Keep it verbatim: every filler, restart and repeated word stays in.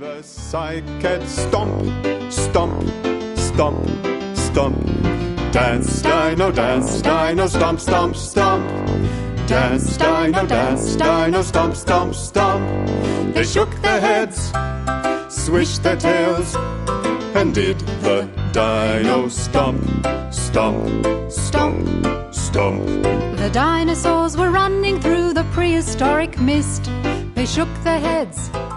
The cycad stomp, stomp, stomp, stomp. Dance, dino, dance, dino, stomp, stomp, stomp. Dance, dino, dance, dino, stomp, stomp, stomp. They shook their heads, swished their tails, and did the dino stomp, stomp, stomp, stomp. The dinosaurs were running through the prehistoric mist. They shook their heads,